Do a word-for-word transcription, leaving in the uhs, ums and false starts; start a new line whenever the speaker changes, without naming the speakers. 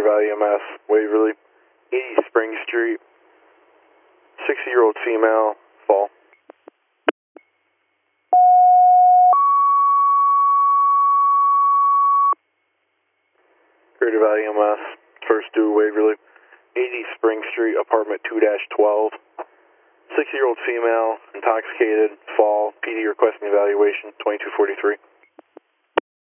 Valley E M S, Waverly, eighty Spring Street, sixty-year-old female, fall. Greater Valley E M S, first due Waverly, eighty Spring Street, apartment two dash twelve, sixty-year-old female, intoxicated, fall, P D requesting evaluation, twenty-two forty-three.